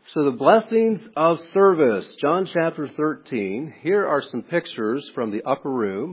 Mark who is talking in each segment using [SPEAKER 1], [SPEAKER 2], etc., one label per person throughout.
[SPEAKER 1] So the blessings of service, John chapter 13. Here are some pictures from the upper room.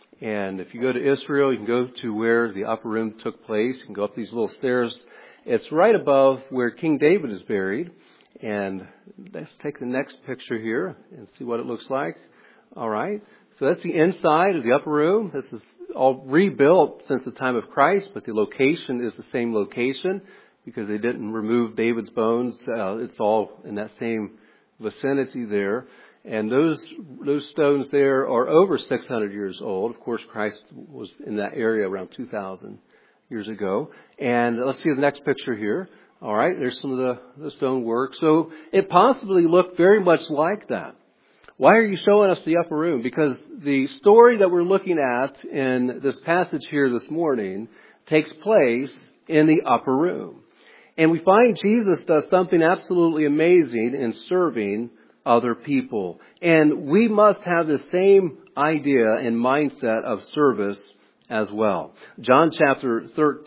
[SPEAKER 1] And if you go to Israel, you can go to where the upper room took place. You can go up these little stairs. It's right above where King David is buried. And let's take the next picture here and see what it looks like. All right. So that's the inside of the upper room. This is all rebuilt since the time of Christ, but the location is the same location, because they didn't remove David's bones. It's all in that same vicinity there. And those stones there are over 600 years old. Of course, Christ was in that area around 2,000 years ago. And let's see the next picture here. All right, there's some of the stonework. So it possibly looked very much like that. Why are you showing us the upper room? Because the story that we're looking at in this passage here this morning takes place in the upper room. And we find Jesus does something absolutely amazing in serving other people. And we must have the same idea and mindset of service as well. John chapter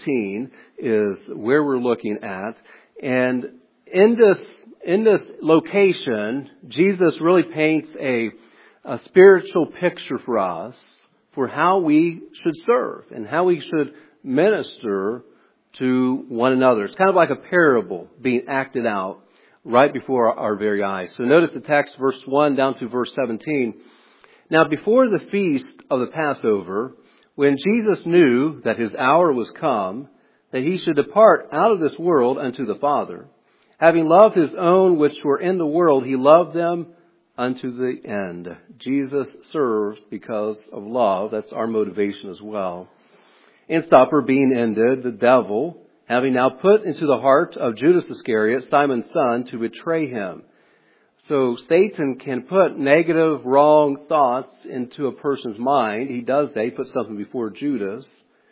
[SPEAKER 1] 13 is where we're looking at. And in this location, Jesus really paints a spiritual picture for us for how we should serve and how we should minister to one another. It's kind of like a parable being acted out right before our very eyes. So notice the text, verse 1 down to verse 17. Now before the feast of the Passover, when Jesus knew that his hour was come, that he should depart out of this world unto the Father, having loved his own which were in the world, he loved them unto the end. Jesus serves because of love. That's our motivation as well. And supper being ended, the devil, having now put into the heart of Judas Iscariot, Simon's son, to betray him. So Satan can put negative, wrong thoughts into a person's mind. He does that. He puts something before Judas.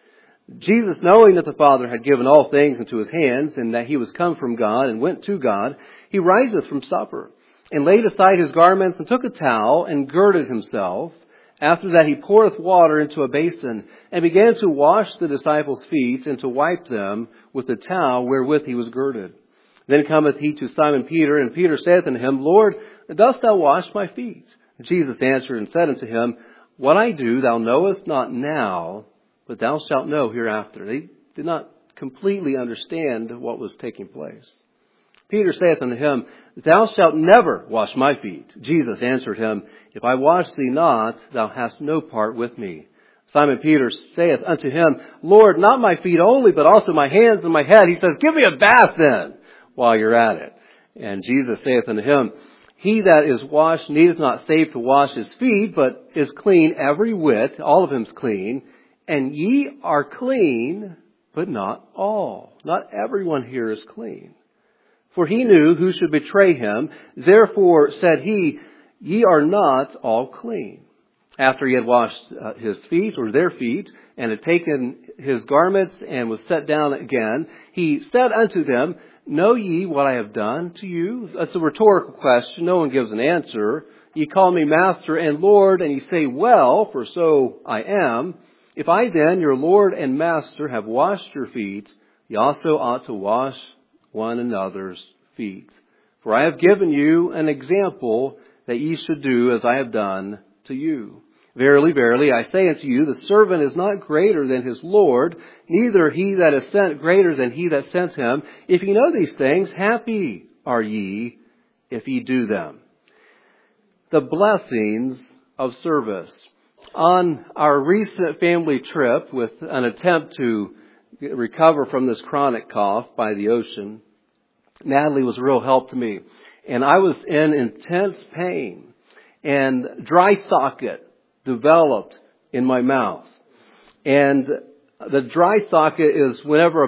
[SPEAKER 1] Jesus, knowing that the Father had given all things into his hands, and that he was come from God and went to God, he riseth from supper, and laid aside his garments, and took a towel, and girded himself. After that he poureth water into a basin, and began to wash the disciples' feet, and to wipe them with the towel wherewith he was girded. Then cometh he to Simon Peter, and Peter saith unto him, Lord, dost thou wash my feet? Jesus answered and said unto him, What I do thou knowest not now, but thou shalt know hereafter. They did not completely understand what was taking place. Peter saith unto him, Thou shalt never wash my feet. Jesus answered him, If I wash thee not, thou hast no part with me. Simon Peter saith unto him, Lord, not my feet only, but also my hands and my head. He says, Give me a bath then, while you're at it. And Jesus saith unto him, He that is washed needeth not save to wash his feet, but is clean every whit. All of him's clean. And ye are clean, but not all. Not everyone here is clean. For he knew who should betray him. Therefore said he, Ye are not all clean. After he had washed his feet, or their feet, and had taken his garments and was set down again, he said unto them, Know ye what I have done to you? That's a rhetorical question. No one gives an answer. Ye call me Master and Lord, and ye say, Well, for so I am. If I then, your Lord and Master, have washed your feet, ye also ought to wash one another's feet. For I have given you an example that ye should do as I have done to you. Verily, verily, I say unto you, the servant is not greater than his Lord, neither he that is sent greater than he that sent him. If ye know these things, happy are ye if ye do them. The blessings of service. On our recent family trip, with an attempt to recover from this chronic cough by the ocean, Natalie was a real help to me. And I was in intense pain, and dry socket developed in my mouth. And the dry socket is whenever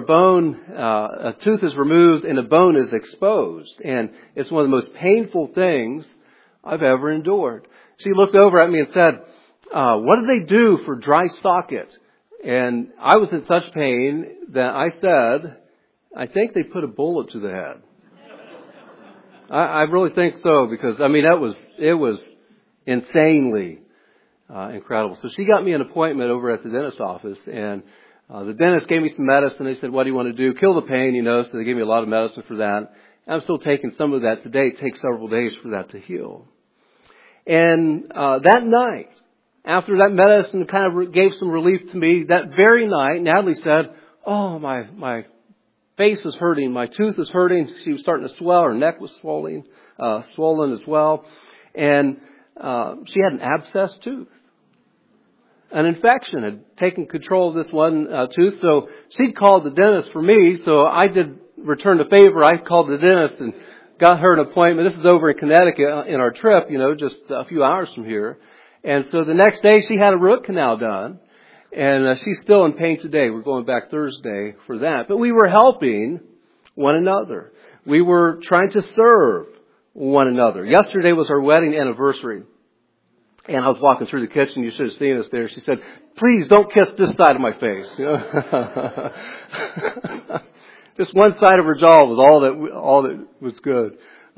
[SPEAKER 1] a tooth is removed and a bone is exposed. And it's one of the most painful things I've ever endured. She looked over at me and said, what do they do for dry socket? And I was in such pain that I said, I think they put a bullet to the head. I really think so, because, it was insanely incredible. So she got me an appointment over at the dentist's office, and the dentist gave me some medicine. They said, what do you want to do? Kill the pain, so they gave me a lot of medicine for that. I'm still taking some of that today. It takes several days for that to heal. And that night, after that medicine kind of gave some relief to me, that very night, Natalie said, "Oh, my face is hurting. My tooth is hurting." She was starting to swell. Her neck was swollen as well. And she had an abscessed tooth. An infection had taken control of this one tooth. So she'd called the dentist for me. So I did return the favor. I called the dentist and got her an appointment. This is over in Connecticut in our trip, just a few hours from here. And so the next day she had a root canal done. And she's still in pain today. We're going back Thursday for that. But we were helping one another. We were trying to serve one another. Yesterday was our wedding anniversary. And I was walking through the kitchen. You should have seen us there. She said, "Please don't kiss this side of my face." Just one side of her jaw was all that was good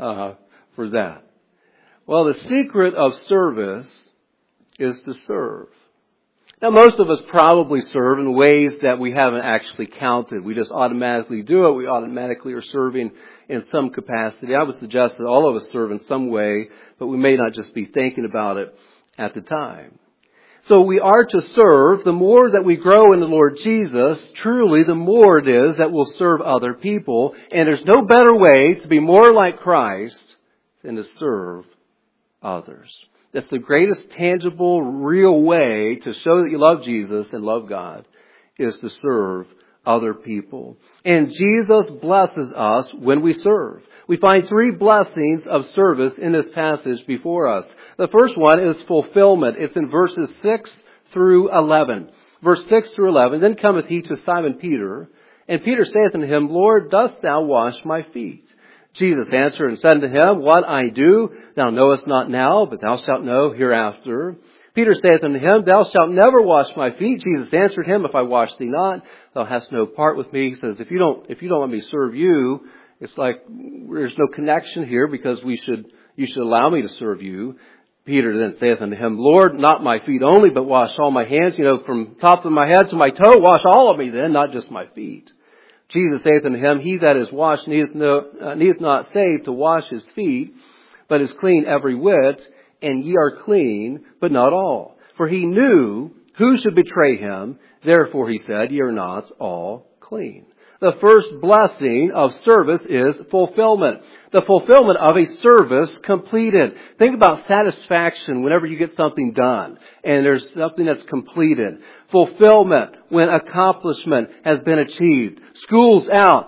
[SPEAKER 1] for that. Well, the secret of service is to serve. Now, most of us probably serve in ways that we haven't actually counted. We just automatically do it. We automatically are serving in some capacity. I would suggest that all of us serve in some way, but we may not just be thinking about it at the time. So we are to serve. The more that we grow in the Lord Jesus, truly the more it is that we'll serve other people. And there's no better way to be more like Christ than to serve others. That's the greatest tangible, real way to show that you love Jesus and love God, is to serve other people. And Jesus blesses us when we serve. We find 3 blessings of service in this passage before us. The first one is fulfillment. It's in verses 6 through 11. Verse 6 through 11, "Then cometh he to Simon Peter, and Peter saith unto him, Lord, dost thou wash my feet? Jesus answered and said unto him, What I do thou knowest not now, but thou shalt know hereafter. Peter saith unto him, Thou shalt never wash my feet. Jesus answered him, If I wash thee not, thou hast no part with me. He says, if you don't let me serve you, it's like there's no connection here, because you should allow me to serve you. Peter then saith unto him, Lord, not my feet only, but wash all my hands, from top of my head to my toe, wash all of me then, not just my feet. Jesus saith unto him, He that is washed needeth not save to wash his feet, but is clean every whit, and ye are clean, but not all. For he knew who should betray him, therefore he said, Ye are not all clean. The first blessing of service is fulfillment. The fulfillment of a service completed. Think about satisfaction whenever you get something done and there's something that's completed. Fulfillment when accomplishment has been achieved. School's out.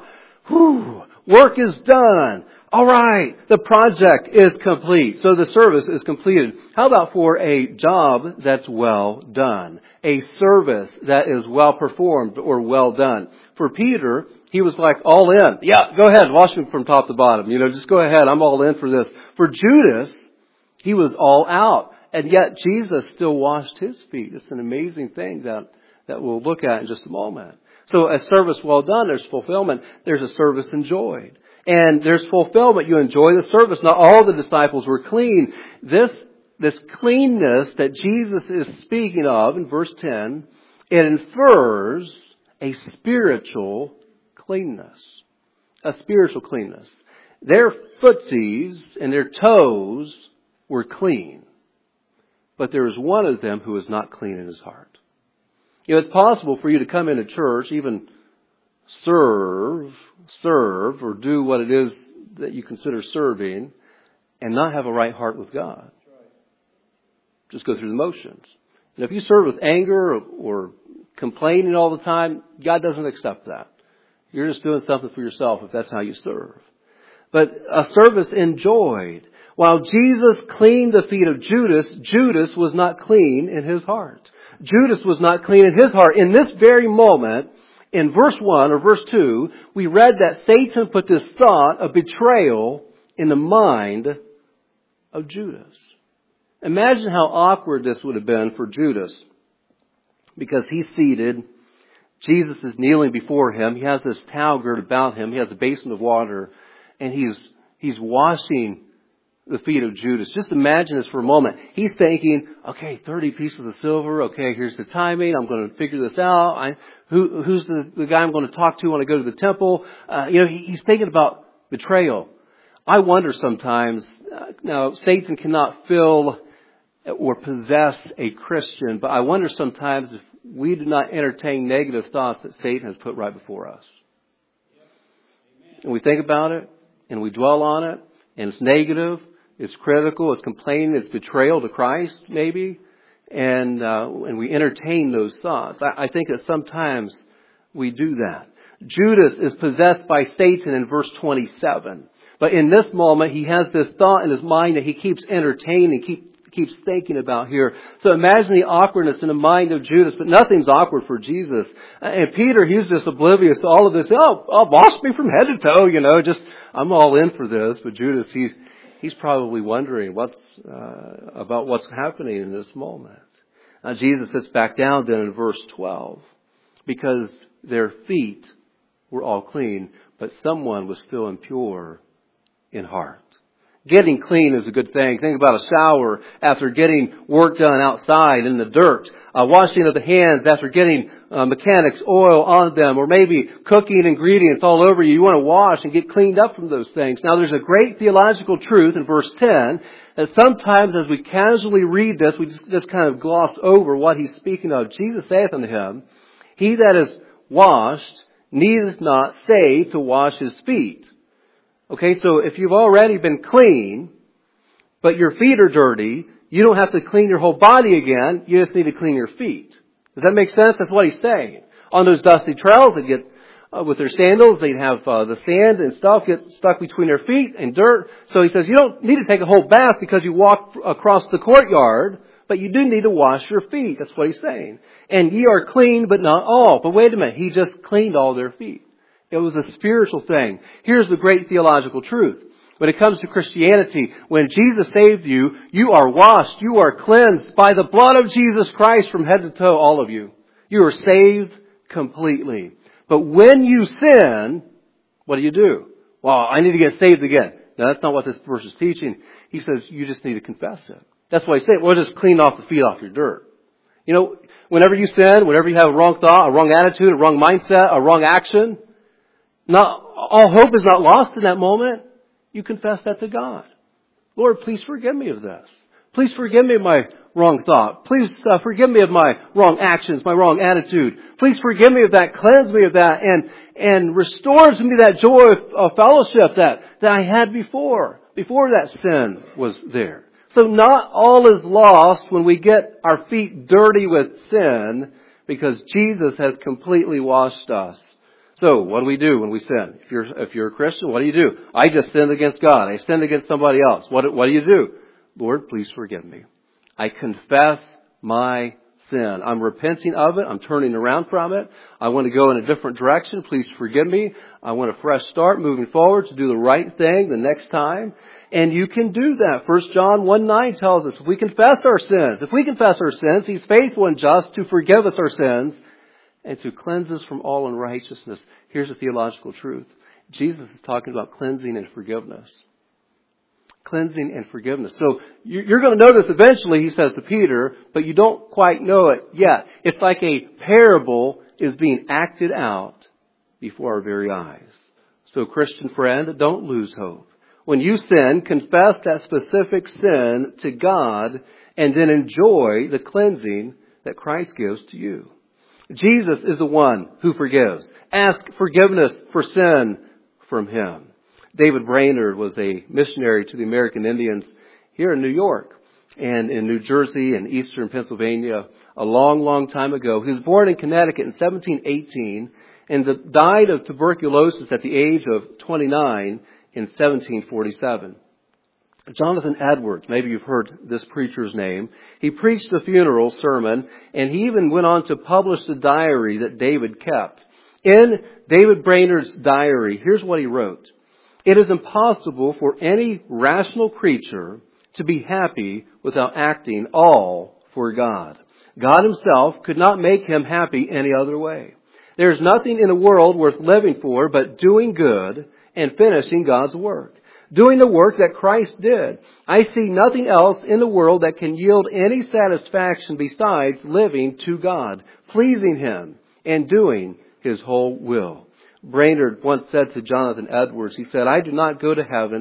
[SPEAKER 1] Work is done. All right, the project is complete. So the service is completed. How about for a job that's well done? A service that is well performed or well done. For Peter, he was like all in. Yeah, go ahead, wash me from top to bottom. Just go ahead, I'm all in for this. For Judas, he was all out. And yet Jesus still washed his feet. It's an amazing thing that we'll look at in just a moment. So a service well done, there's fulfillment. There's a service enjoyed. And there's fulfillment. You enjoy the service. Not all the disciples were clean. This cleanness that Jesus is speaking of in verse 10, it infers a spiritual cleanness. A spiritual cleanness. Their footsies and their toes were clean. But there was one of them who was not clean in his heart. It's possible for you to come into church, even serve or do what it is that you consider serving, and not have a right heart with God. Just go through the motions. And if you serve with anger or complaining all the time, God doesn't accept that. You're just doing something for yourself if that's how you serve. But a service enjoyed. While Jesus cleaned the feet of Judas, Judas was not clean in his heart. Judas was not clean in his heart. In this very moment, in verse 1 or verse 2, we read that Satan put this thought of betrayal in the mind of Judas. Imagine how awkward this would have been for Judas, because he's seated, Jesus is kneeling before him, he has this towel girded about him, he has a basin of water, and he's washing the feet of Judas. Just imagine this for a moment. He's thinking, okay, 30 pieces of silver. Okay, here's the timing. I'm going to figure this out. Who's the guy I'm going to talk to when I go to the temple? He's thinking about betrayal. I wonder sometimes, now Satan cannot fill or possess a Christian, but I wonder sometimes if we do not entertain negative thoughts that Satan has put right before us. And we think about it, and we dwell on it, and it's negative, it's critical, it's complaining, it's betrayal to Christ, maybe, and we entertain those thoughts. I think that sometimes we do that. Judas is possessed by Satan in verse 27. But in this moment, he has this thought in his mind that he keeps entertaining, keeps thinking about here. So imagine the awkwardness in the mind of Judas, but nothing's awkward for Jesus. And Peter, he's just oblivious to all of this. Oh, wash me from head to toe, I'm all in for this. But Judas, he's probably wondering about what's happening in this moment. Now Jesus sits back down then in verse 12, because their feet were all clean, but someone was still impure in heart. Getting clean is a good thing. Think about a shower after getting work done outside in the dirt. Washing of the hands after getting mechanics oil on them, or maybe cooking ingredients all over you. You want to wash and get cleaned up from those things. Now there's a great theological truth in verse 10 that sometimes as we casually read this, we just kind of gloss over what he's speaking of. Jesus saith unto him, he that is washed needeth not save to wash his feet. Okay, so if you've already been clean, but your feet are dirty, you don't have to clean your whole body again. You just need to clean your feet. Does that make sense? That's what he's saying. On those dusty trails, they'd get, with their sandals, they'd have the sand and stuff get stuck between their feet and dirt. So he says, you don't need to take a whole bath because you walk across the courtyard, but you do need to wash your feet. That's what he's saying. And ye are clean, but not all. But wait a minute, he just cleaned all their feet. It was a spiritual thing. Here's the great theological truth. When it comes to Christianity, when Jesus saved you, you are washed, you are cleansed by the blood of Jesus Christ from head to toe, all of you. You are saved completely. But when you sin, what do? Well, I need to get saved again. No, that's not what this verse is teaching. He says you just need to confess it. That's why he said, well, just clean off the feet off your dirt. Whenever you sin, whenever you have a wrong thought, a wrong attitude, a wrong mindset, a wrong action, all hope is not lost in that moment. You confess that to God. Lord, please forgive me of this. Please forgive me of my wrong thought. Please forgive me of my wrong actions, my wrong attitude. Please forgive me of that. Cleanse me of that. And restore to me that joy of fellowship that I had before that sin was there. So not all is lost when we get our feet dirty with sin, because Jesus has completely washed us. So what do we do when we sin? If you're a Christian, what do? I just sinned against God. I sinned against somebody else. What do? Lord, please forgive me. I confess my sin. I'm repenting of it. I'm turning around from it. I want to go in a different direction. Please forgive me. I want a fresh start moving forward to do the right thing the next time. And you can do that. 1 John 1:9 tells us if we confess our sins, He's faithful and just to forgive us our sins and to cleanse us from all unrighteousness. Here's the theological truth. Jesus is talking about cleansing and forgiveness. Cleansing and forgiveness. So you're going to know this eventually, he says to Peter, but you don't quite know it yet. It's like a parable is being acted out before our very eyes. So Christian friend, don't lose hope. When you sin, confess that specific sin to God and then enjoy the cleansing that Christ gives to you. Jesus is the one who forgives. Ask forgiveness for sin from Him. David Brainerd was a missionary to the American Indians here in New York and in New Jersey and eastern Pennsylvania a long, long time ago. He was born in Connecticut in 1718 and died of tuberculosis at the age of 29 in 1747. Jonathan Edwards, maybe you've heard this preacher's name. He preached a funeral sermon, and he even went on to publish the diary that David kept. In David Brainerd's diary, here's what he wrote. It is impossible for any rational creature to be happy without acting all for God. God Himself could not make him happy any other way. There is nothing in the world worth living for but doing good and finishing God's work. Doing the work that Christ did. I see nothing else in the world that can yield any satisfaction besides living to God, pleasing Him, and doing His whole will. Brainerd once said to Jonathan Edwards, he said, I do not go to heaven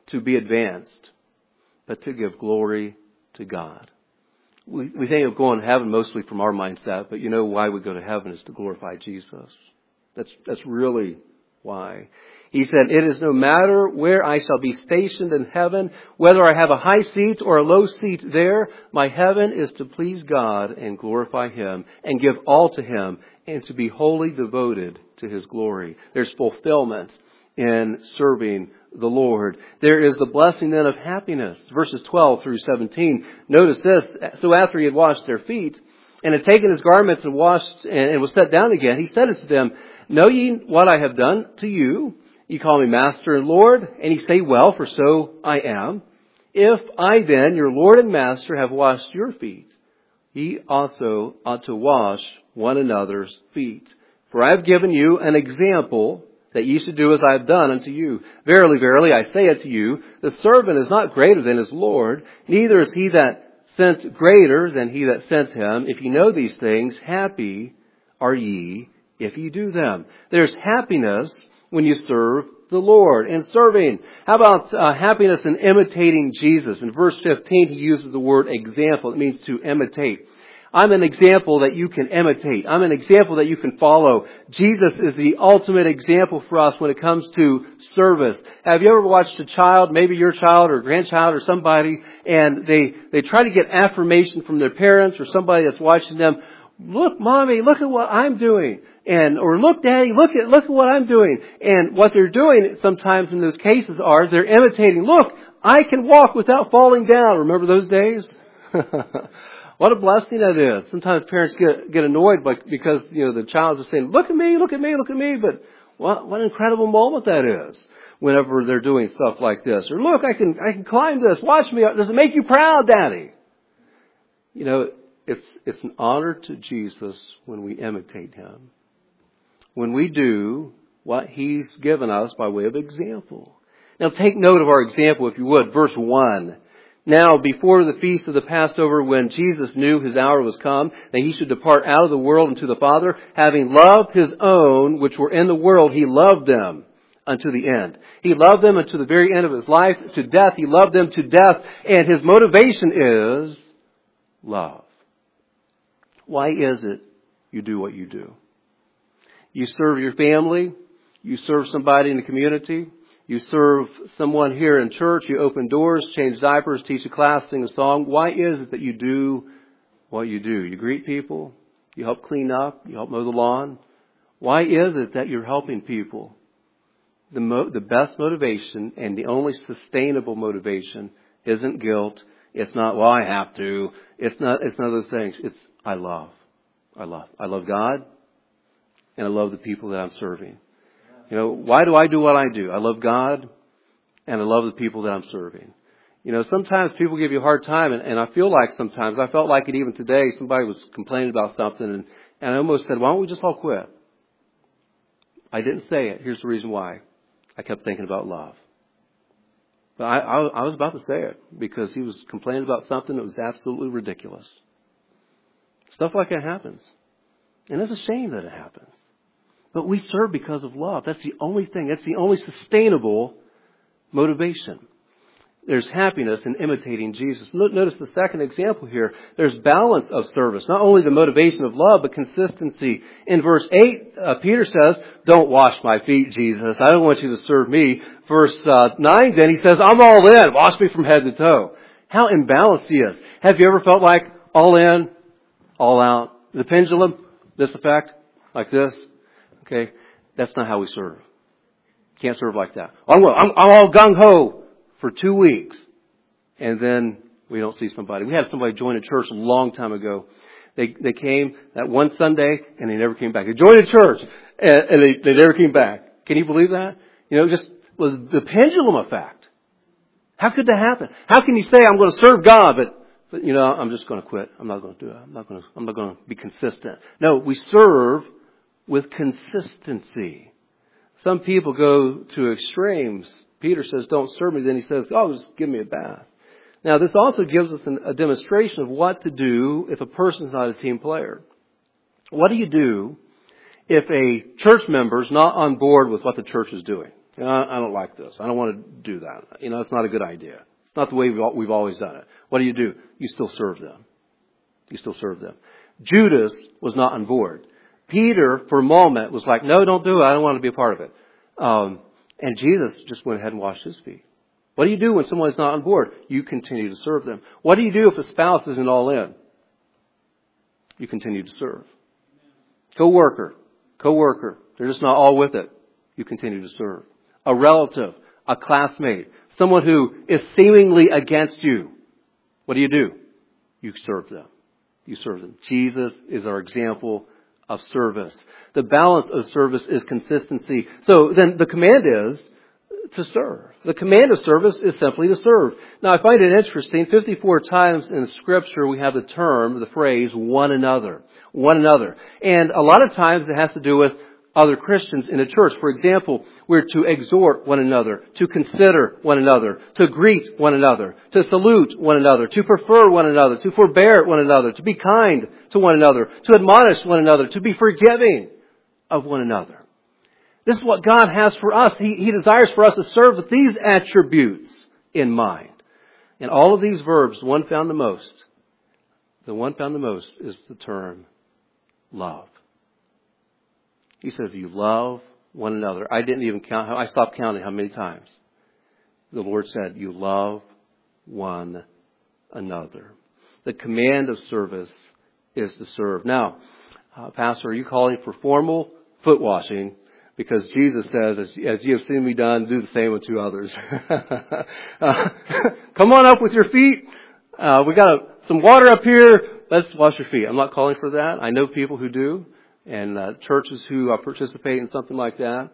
[SPEAKER 1] to be advanced, but to give glory to God. We think of going to heaven mostly from our mindset, but you know why we go to heaven is to glorify Jesus. That's really why. He said, "It is no matter where I shall be stationed in heaven, whether I have a high seat or a low seat there, my heaven is to please God and glorify Him and give all to Him and to be wholly devoted to His glory." There's fulfillment in serving the Lord. There is the blessing then of happiness. Verses 12 through 17. Notice this. "So after he had washed their feet and had taken his garments and washed and was set down again, he said unto them, Know ye what I have done to you? Ye call me Master and Lord, and ye say, Well, for so I am. If I then, your Lord and Master, have washed your feet, ye also ought to wash one another's feet. For I have given you an example that ye should do as I have done unto you. Verily, verily, I say unto you, the servant is not greater than his Lord, neither is he that sent greater than he that sent him. If ye know these things, happy are ye if ye do them." There's happiness when you serve the Lord. In serving, how about happiness in imitating Jesus? In verse 15, he uses the word example. It means to imitate. I'm an example that you can imitate. I'm an example that you can follow. Jesus is the ultimate example for us when it comes to service. Have you ever watched a child, maybe your child or grandchild or somebody, and they try to get affirmation from their parents or somebody that's watching them? Look, Mommy, look at what I'm doing. Or look, Daddy, look at what I'm doing. And what they're doing sometimes in those cases are they're imitating. Look, I can walk without falling down. Remember those days? What a blessing that is. Sometimes parents get annoyed because, the child is saying, look at me, look at me, look at me. But what an incredible moment that is whenever they're doing stuff like this. Or look, I can climb this. Watch me. Does it make you proud, Daddy? It's an honor to Jesus when we imitate Him. When we do what He's given us by way of example. Now take note of our example, if you would. Verse 1. "Now before the feast of the Passover, when Jesus knew His hour was come, that He should depart out of the world unto the Father, having loved His own which were in the world, He loved them unto the end." He loved them unto the very end of His life, to death. He loved them to death. And His motivation is love. Why is it you do what you do? You serve your family. You serve somebody in the community. You serve someone here in church. You open doors, change diapers, teach a class, sing a song. Why is it that you do what you do? You greet people. You help clean up. You help mow the lawn. Why is it that you're helping people? The best motivation and the only sustainable motivation isn't guilt. It's not, well, I have to. It's none of those things. It's, I love. I love God. And I love the people that I'm serving. Why do I do what I do? I love God and I love the people that I'm serving. Sometimes people give you a hard time, and I feel like sometimes, I felt like it even today, somebody was complaining about something, and I almost said, why don't we just all quit? I didn't say it. Here's the reason why. I kept thinking about love. But I was about to say it because he was complaining about something that was absolutely ridiculous. Stuff like that happens. And it's a shame that it happens. But we serve because of love. That's the only thing. That's the only sustainable motivation. There's happiness in imitating Jesus. Notice the second example here. There's balance of service. Not only the motivation of love, but consistency. In verse 8, Peter says, don't wash my feet, Jesus. I don't want you to serve me. Verse 9, then he says, I'm all in. Wash me from head to toe. How imbalanced he is. Have you ever felt like all in, all out? The pendulum, this effect, like this. Okay, that's not how we serve. Can't serve like that. I'm all gung-ho for 2 weeks. And then we don't see somebody. We had somebody join a church a long time ago. They came that one Sunday and they never came back. They joined a church and they never came back. Can you believe that? Just was the pendulum effect. How could that happen? How can you say I'm going to serve God, but I'm just going to quit. I'm not going to do it. I'm not going to be consistent. No, we serve with consistency. Some people go to extremes. Peter says, don't serve me. Then he says, just give me a bath. Now, this also gives us a demonstration of what to do if a person's not a team player. What do you do if a church member is not on board with what the church is doing? I don't like this. I don't want to do that. It's not a good idea. It's not the way we've always done it. What do? You still serve them. You still serve them. Judas was not on board. Peter, for a moment, was like, no, don't do it. I don't want to be a part of it. And Jesus just went ahead and washed his feet. What do you do when someone is not on board? You continue to serve them. What do you do if a spouse isn't all in? You continue to serve. Co-worker. They're just not all with it. You continue to serve. A relative, a classmate, someone who is seemingly against you. What do? You serve them. You serve them. Jesus is our example of service. The balance of service is consistency. So then the command is to serve. The command of service is simply to serve. Now I find it interesting, 54 times in Scripture we have the phrase, one another. One another. And a lot of times it has to do with other Christians in a church. For example, we're to exhort one another, to consider one another, to greet one another, to salute one another, to prefer one another, to forbear one another, to be kind to one another, to admonish one another, to be forgiving of one another. This is what God has for us. He desires for us to serve with these attributes in mind. And all of these verbs, the one found the most is the term love. He says, you love one another. I didn't even count. I stopped counting how many times. The Lord said, you love one another. The command of service is to serve. Now, Pastor, are you calling for formal foot washing? Because Jesus says, as you have seen me done, do the same with two others. Come on up with your feet. We got some water up here. Let's wash your feet. I'm not calling for that. I know people who do. And churches who participate in something like that.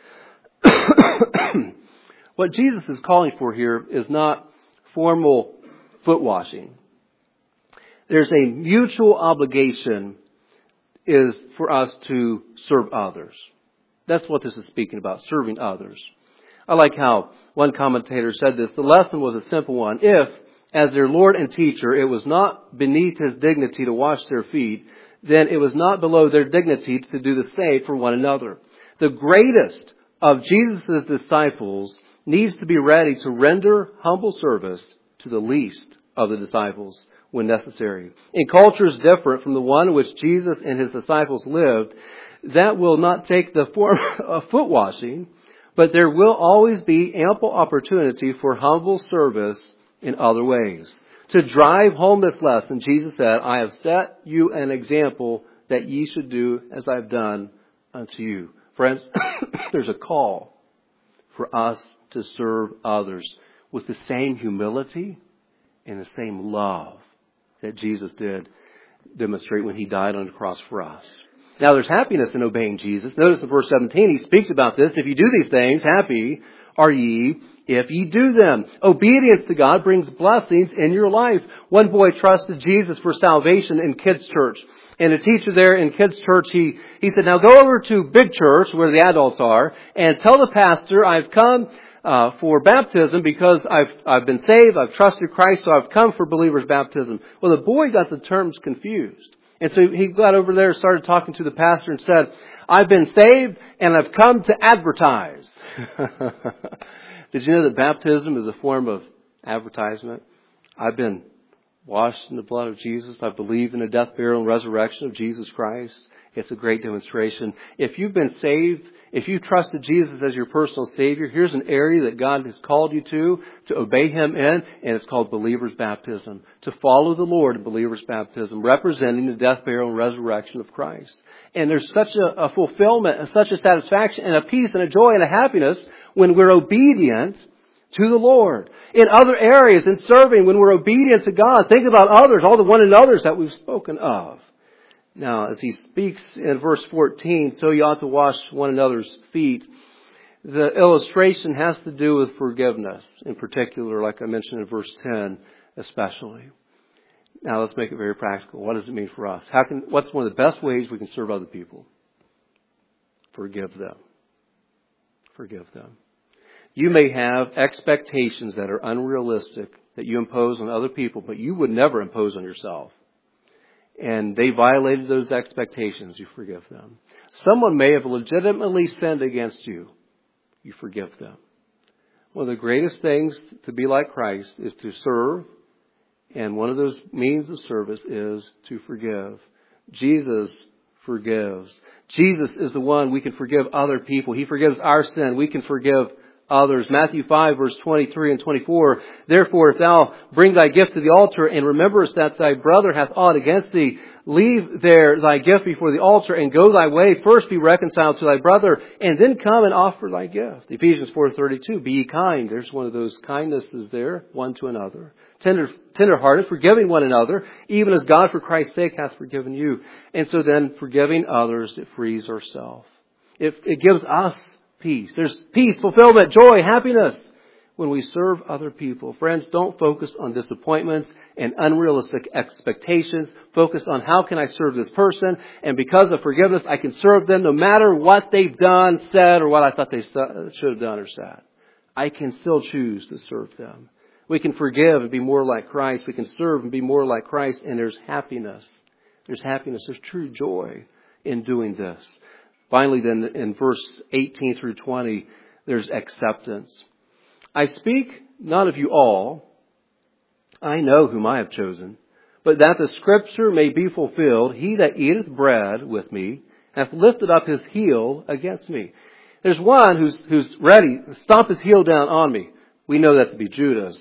[SPEAKER 1] What Jesus is calling for here is not formal foot washing. There's a mutual obligation is for us to serve others. That's what this is speaking about, serving others. I like how one commentator said this. The lesson was a simple one. If, as their Lord and teacher, it was not beneath his dignity to wash their feet, then it was not below their dignity to do the same for one another. The greatest of Jesus' disciples needs to be ready to render humble service to the least of the disciples when necessary. In cultures different from the one in which Jesus and his disciples lived, that will not take the form of foot washing, but there will always be ample opportunity for humble service in other ways. To drive home this lesson, Jesus said, I have set you an example that ye should do as I have done unto you. Friends, there's a call for us to serve others with the same humility and the same love that Jesus did demonstrate when he died on the cross for us. Now there's happiness in obeying Jesus. Notice in verse 17 he speaks about this. If you do these things, happy are ye if ye do them. Obedience to God brings blessings in your life. One boy trusted Jesus for salvation in kids' church. And a teacher there in kids' church, he said, now go over to big church where the adults are and tell the pastor I've come for baptism because I've been saved, I've trusted Christ, so I've come for believers' baptism. Well, the boy got the terms confused. And so he got over there and started talking to the pastor and said, I've been saved and I've come to advertise. Did you know that baptism is a form of advertisement? I've been washed in the blood of Jesus. I believe in the death, burial, and resurrection of Jesus Christ. It's a great demonstration. If you've been saved, if you trusted Jesus as your personal Savior, here's an area that God has called you to obey Him in, and it's called believer's baptism. To follow the Lord in believer's baptism, representing the death, burial, and resurrection of Christ. And there's such a fulfillment, and such a satisfaction, and a peace, and a joy, and a happiness when we're obedient to the Lord. In other areas, in serving, when we're obedient to God, think about others, all the one another's that we've spoken of. Now, as he speaks in verse 14, so you ought to wash one another's feet. The illustration has to do with forgiveness, in particular, like I mentioned in verse 10, especially. Now, let's make it very practical. What does it mean for us? What's one of the best ways we can serve other people? Forgive them. Forgive them. You may have expectations that are unrealistic that you impose on other people, but you would never impose on yourself. And they violated those expectations. You forgive them. Someone may have legitimately sinned against you. you forgive them. One of the greatest things to be like Christ is to serve, and one of those means of service is to forgive. Jesus forgives. Jesus is the one we can forgive other people. He forgives our sin. We can forgive others. Matthew 5 verse 23 and 24. Therefore, if thou bring thy gift to the altar and rememberest that thy brother hath aught against thee, leave there thy gift before the altar and go thy way. First be reconciled to thy brother and then come and offer thy gift. Ephesians 4:32. Be ye kind. There's one of those kindnesses there, one to another. Tender-hearted, forgiving one another, even as God for Christ's sake hath forgiven you. And so then, forgiving others, it frees ourselves. It gives us peace. There's peace, fulfillment, joy, happiness when we serve other people. Friends, don't focus on disappointments and unrealistic expectations. Focus on how can I serve this person, and because of forgiveness, I can serve them no matter what they've done, said, or what I thought they should have done or said. I can still choose to serve them. We can forgive and be more like Christ. We can serve and be more like Christ. And there's happiness. There's happiness. There's true joy in doing this. Finally, then, in verse 18 through 20, there's acceptance. I speak not of you all. I know whom I have chosen. But that the scripture may be fulfilled, he that eateth bread with me hath lifted up his heel against me. There's one who's ready to stomp his heel down on me. We know that to be Judas.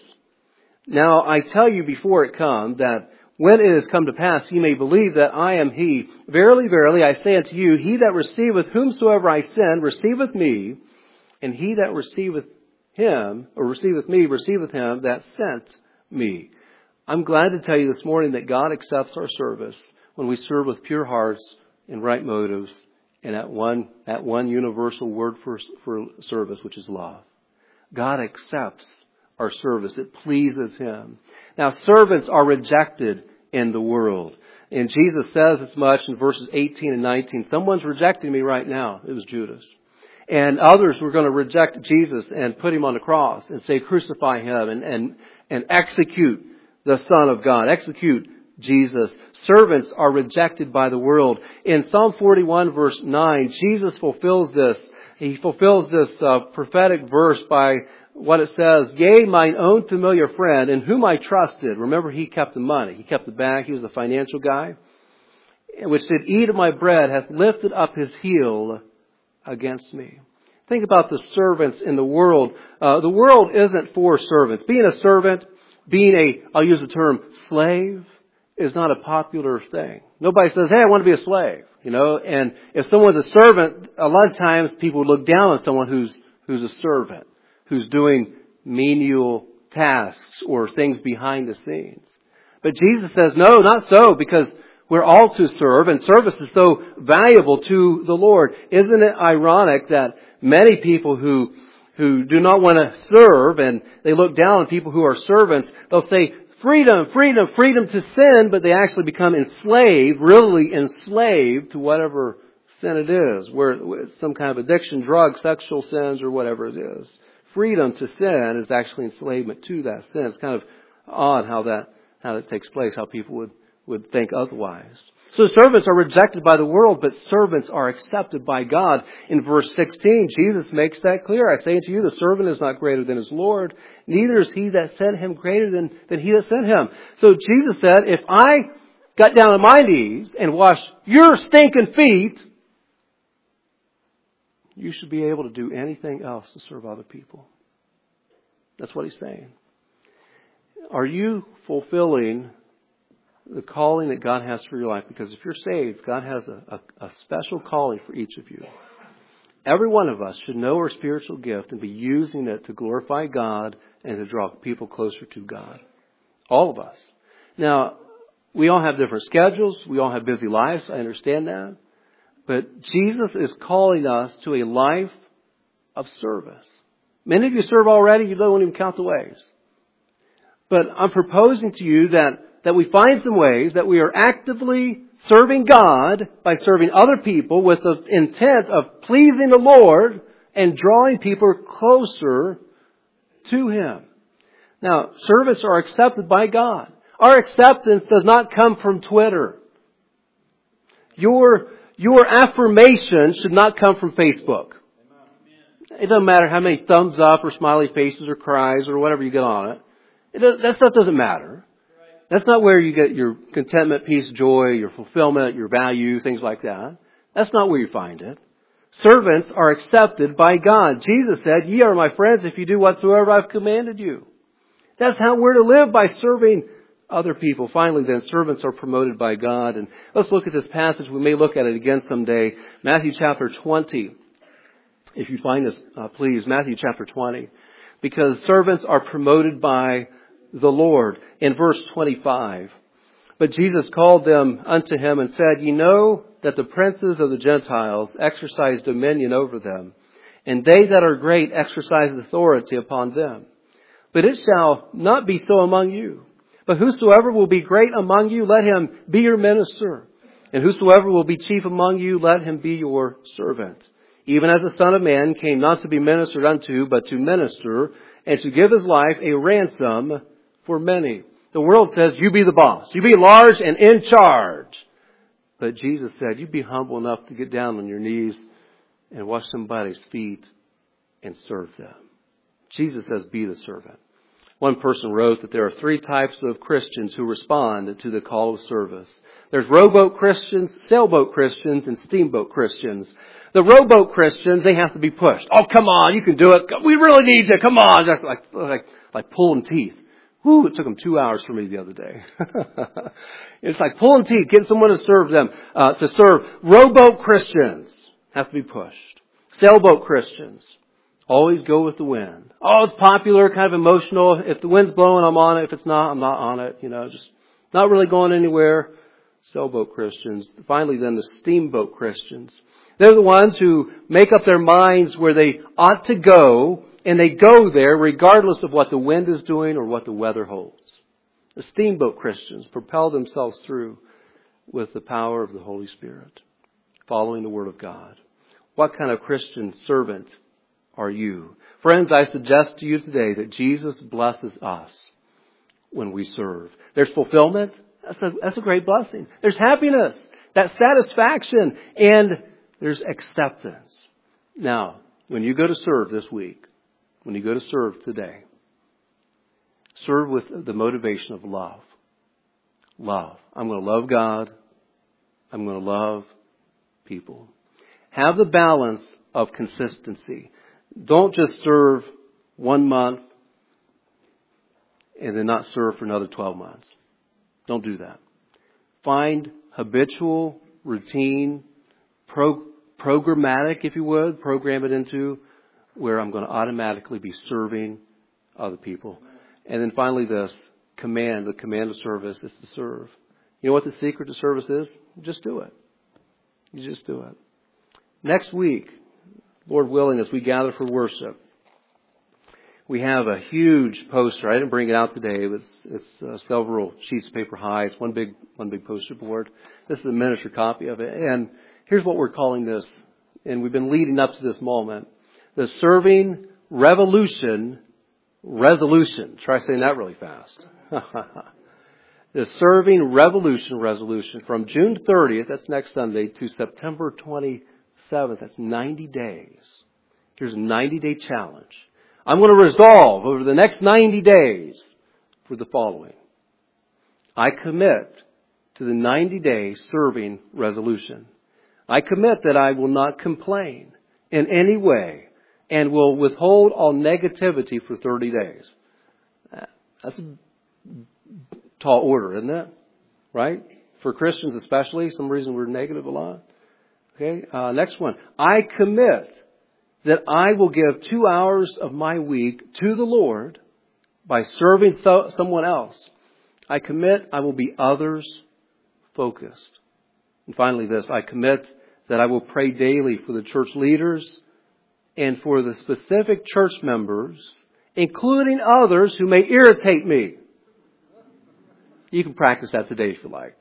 [SPEAKER 1] Now I tell you before it come, that when it is come to pass, ye may believe that I am he. Verily, verily, I say unto you, he that receiveth whomsoever I send, receiveth me, and he that receiveth him, or receiveth me, receiveth him that sent me. I'm glad to tell you this morning that God accepts our service when we serve with pure hearts and right motives, and that one universal word for service, which is love. God accepts our service. It pleases Him. Now, servants are rejected in the world. And Jesus says as much in verses 18 and 19. Someone's rejecting me right now. It was Judas. And others were going to reject Jesus and put Him on the cross and say, crucify Him and execute the Son of God. Execute Jesus. Servants are rejected by the world. In Psalm 41 verse 9, Jesus fulfills this. He fulfills this prophetic verse by what it says, yea, mine own familiar friend, in whom I trusted. Remember, he kept the money. He kept the bank. He was a financial guy. Which said, eat of my bread, hath lifted up his heel against me. Think about the servants in the world. The world isn't for servants. Being a servant, I'll use the term, slave, is not a popular thing. Nobody says, hey, I want to be a slave. And if someone's a servant, a lot of times people look down on someone who's a servant, who's doing menial tasks or things behind the scenes. But Jesus says, no, not so, because we're all to serve, and service is so valuable to the Lord. Isn't it ironic that many people who do not want to serve, and they look down on people who are servants, they'll say, freedom, freedom, freedom to sin, but they actually become enslaved, really enslaved to whatever sin it is, where it's some kind of addiction, drugs, sexual sins, or whatever it is. Freedom to sin is actually enslavement to that sin. It's kind of odd how that takes place, how people would think otherwise. So servants are rejected by the world, but servants are accepted by God. In verse 16, Jesus makes that clear. I say unto you, the servant is not greater than his Lord, neither is he that sent him greater than he that sent him. So Jesus said, if I got down on my knees and washed your stinking feet, you should be able to do anything else to serve other people. That's what he's saying. Are you fulfilling the calling that God has for your life? Because if you're saved, God has a special calling for each of you. Every one of us should know our spiritual gift and be using it to glorify God and to draw people closer to God. All of us. Now, we all have different schedules. We all have busy lives. I understand that. But Jesus is calling us to a life of service. Many of you serve already. You don't even count the ways. But I'm proposing to you that we find some ways that we are actively serving God by serving other people with the intent of pleasing the Lord and drawing people closer to Him. Now, servants are accepted by God. Our acceptance does not come from Twitter. Your affirmation should not come from Facebook. It doesn't matter how many thumbs up or smiley faces or cries or whatever you get on it. That stuff doesn't matter. That's not where you get your contentment, peace, joy, your fulfillment, your value, things like that. That's not where you find it. Servants are accepted by God. Jesus said, "Ye are my friends if you do whatsoever I've commanded you." That's how we're to live, by serving other people. Finally then, servants are promoted by God. And let's look at this passage. We may look at it again someday. Matthew chapter 20. If you find this, please, Matthew chapter 20. Because servants are promoted by the Lord. In verse 25. But Jesus called them unto him and said, "Ye know that the princes of the Gentiles exercise dominion over them, and they that are great exercise authority upon them. But it shall not be so among you. But whosoever will be great among you, let him be your minister. And whosoever will be chief among you, let him be your servant. Even as the Son of Man came not to be ministered unto, but to minister, and to give his life a ransom for many." The world says, you be the boss. You be large and in charge. But Jesus said, you be humble enough to get down on your knees and wash somebody's feet and serve them. Jesus says, be the servant. One person wrote that there are 3 types of Christians who respond to the call of service. There's rowboat Christians, sailboat Christians, and steamboat Christians. The rowboat Christians, they have to be pushed. Oh, come on, you can do it. We really need you. Come on. That's like pulling teeth. Whew, it took them 2 hours for me the other day. It's like pulling teeth, getting someone to serve them, to serve. Rowboat Christians have to be pushed. Sailboat Christians always go with the wind. Oh, it's popular, kind of emotional. If the wind's blowing, I'm on it. If it's not, I'm not on it. Just not really going anywhere. Sailboat Christians. Finally, then, the steamboat Christians. They're the ones who make up their minds where they ought to go, and they go there regardless of what the wind is doing or what the weather holds. The steamboat Christians propel themselves through with the power of the Holy Spirit, following the Word of God. What kind of Christian servant are you? Friends, I suggest to you today that Jesus blesses us when we serve. There's fulfillment. That's a great blessing. There's happiness, that satisfaction, and there's acceptance. Now, when you go to serve this week, when you go to serve today, serve with the motivation of love. Love. I'm going to love God. I'm going to love people. Have the balance of consistency. Don't just serve 1 month and then not serve for another 12 months. Don't do that. Find habitual, routine, programmatic, if you would. Program it into where I'm going to automatically be serving other people. And then finally this, command. The command of service is to serve. You know what the secret to service is? Just do it. You just do it. Next week, Lord willing, as we gather for worship, we have a huge poster. I didn't bring it out today. It's several sheets of paper high. It's one big poster board. This is a miniature copy of it. And here's what we're calling this. And we've been leading up to this moment. The Serving Revolution Resolution. Try saying that really fast. The Serving Revolution Resolution from June 30th, that's next Sunday, to September 27th. That's 90 days. Here's a 90-day challenge. I'm going to resolve over the next 90 days for the following. I commit to the 90-day serving resolution. I commit that I will not complain in any way and will withhold all negativity for 30 days. That's a tall order, isn't it? Right? For Christians especially, some reason we're negative a lot. Okay, next one. I commit that I will give 2 hours of my week to the Lord by serving someone else. I commit I will be others focused. And finally this, I commit that I will pray daily for the church leaders and for the specific church members, including others who may irritate me. You can practice that today if you like.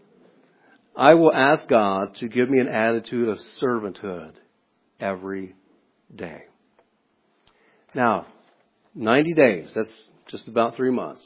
[SPEAKER 1] I will ask God to give me an attitude of servanthood every day. Now, 90 days, that's just about 3 months.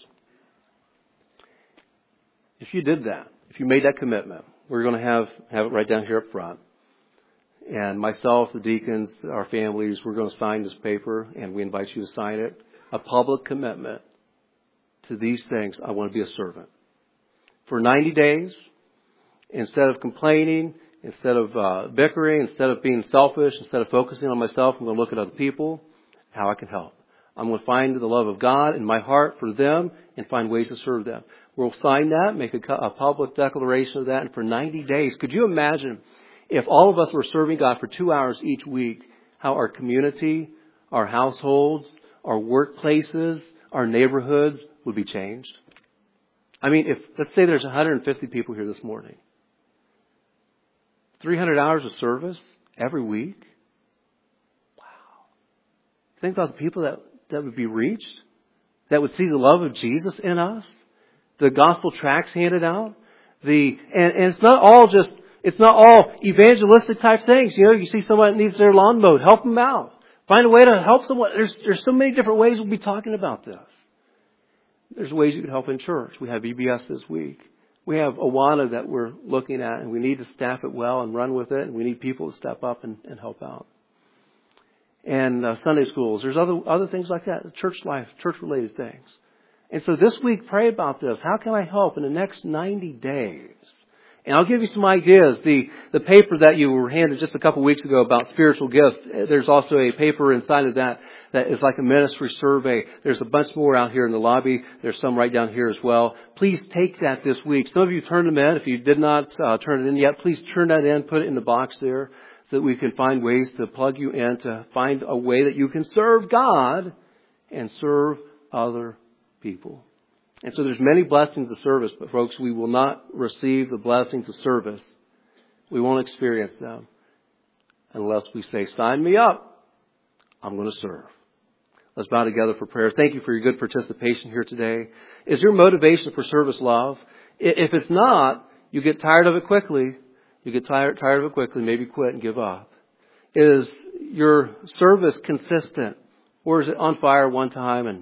[SPEAKER 1] If you did that, if you made that commitment, we're going to have it right down here up front. And myself, the deacons, our families, we're going to sign this paper, and we invite you to sign it. A public commitment to these things. I want to be a servant. For 90 days, instead of complaining, instead of bickering, instead of being selfish, instead of focusing on myself, I'm going to look at other people, how I can help. I'm going to find the love of God in my heart for them and find ways to serve them. We'll sign that, make a public declaration of that, and for 90 days, could you imagine if all of us were serving God for 2 hours each week, how our community, our households, our workplaces, our neighborhoods would be changed? I mean, let's say there's 150 people here this morning. 300 hours of service every week. Wow. Think about the people that would be reached, that would see the love of Jesus in us, the gospel tracts handed out, and it's not all evangelistic type things. You know, you see someone that needs their lawn mowed, help them out. Find a way to help someone. There's so many different ways we'll be talking about this. There's ways you can help in church. We have EBS this week. We have Awana that we're looking at, and we need to staff it well and run with it, and we need people to step up and help out. And Sunday schools. There's other things like that. Church life, church-related things. And so this week, pray about this. How can I help in the next 90 days? And I'll give you some ideas. The paper that you were handed just a couple weeks ago about spiritual gifts, there's also a paper inside of that is like a ministry survey. There's a bunch more out here in the lobby. There's some right down here as well. Please take that this week. Some of you turned them in. If you did not turn it in yet, please turn that in, put it in the box there so that we can find ways to plug you in, to find a way that you can serve God and serve other people. And so there's many blessings of service, but folks, we will not receive the blessings of service. We won't experience them unless we say, sign me up. I'm going to serve. Let's bow together for prayer. Thank you for your good participation here today. Is your motivation for service love? If it's not, you get tired of it quickly. You get tired of it quickly, maybe quit and give up. Is your service consistent? Or is it on fire one time and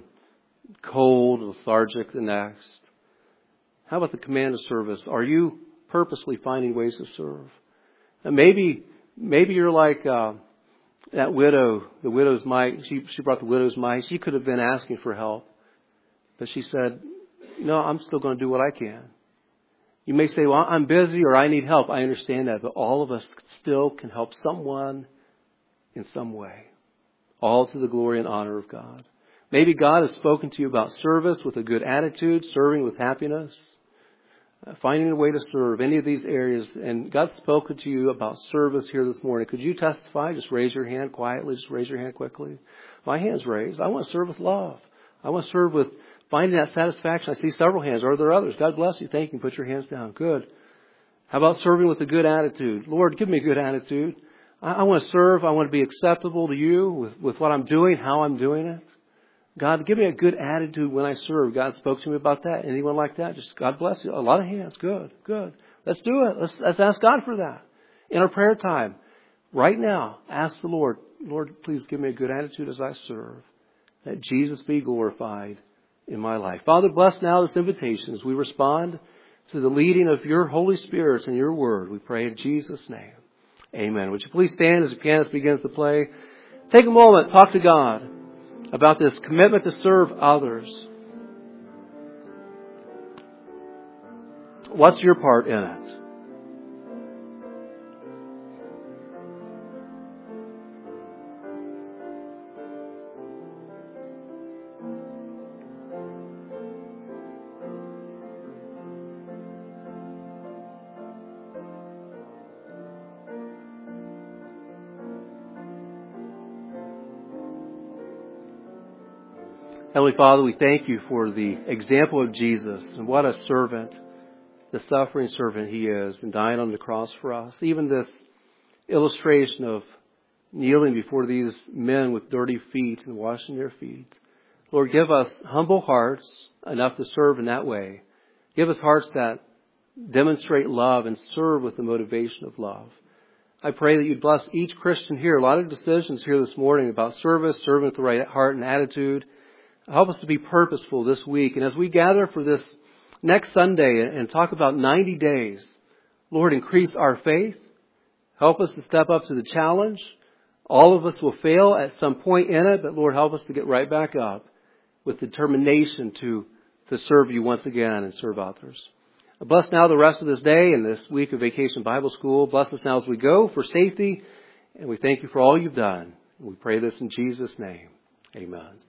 [SPEAKER 1] cold, lethargic the next? How about the command of service? Are you purposely finding ways to serve? And maybe you're like that widow, the widow's mite. She brought the widow's mite. She could have been asking for help, but she said, "No, I'm still going to do what I can." You may say, "Well, I'm busy or I need help." I understand that, but all of us still can help someone in some way, all to the glory and honor of God. Maybe God has spoken to you about service with a good attitude, serving with happiness, finding a way to serve, any of these areas. And God's spoken to you about service here this morning. Could you testify? Just raise your hand quietly. Just raise your hand quickly. My hand's raised. I want to serve with love. I want to serve with finding that satisfaction. I see several hands. Are there others? God bless you. Thank you. Put your hands down. Good. How about serving with a good attitude? Lord, give me a good attitude. I want to serve. I want to be acceptable to you with what I'm doing, how I'm doing it. God, give me a good attitude when I serve. God spoke to me about that. Anyone like that? Just God bless you. A lot of hands. Good. Let's do it. Let's ask God for that. In our prayer time, right now, ask the Lord, please give me a good attitude as I serve. That Jesus be glorified in my life. Father, bless now this invitation as we respond to the leading of your Holy Spirit and your word. We pray in Jesus' name. Amen. Would you please stand as the pianist begins to play? Take a moment, talk to God about this commitment to serve others. What's your part in it? Heavenly Father, we thank you for the example of Jesus and what a servant, the suffering servant he is, and dying on the cross for us. Even this illustration of kneeling before these men with dirty feet and washing their feet. Lord, give us humble hearts enough to serve in that way. Give us hearts that demonstrate love and serve with the motivation of love. I pray that you'd bless each Christian here. A lot of decisions here this morning about service, serving with the right heart and attitude. Help us to be purposeful this week. And as we gather for this next Sunday and talk about 90 days, Lord, increase our faith. Help us to step up to the challenge. All of us will fail at some point in it, but Lord, help us to get right back up with determination to serve you once again and serve others. Bless now the rest of this day and this week of Vacation Bible School. Bless us now as we go for safety. And we thank you for all you've done. We pray this in Jesus' name. Amen.